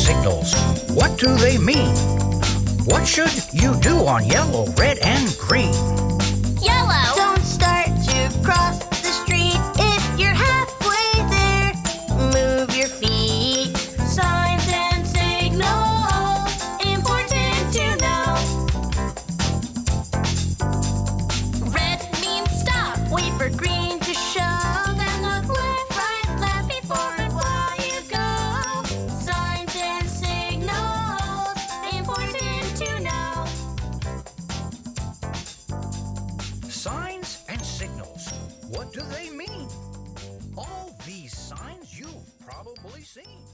signals. What do they mean? What should you do on yellow, red, and green? Yellow! Don't start to cross the street. If you're halfway there, move your feet. Signs and signals, important to know. Red means stop. Wait for green to show. Then look left, right, before and while you go. Signs and signals, important to know. Signs and signals. What do they mean? All these signs you've probably seen.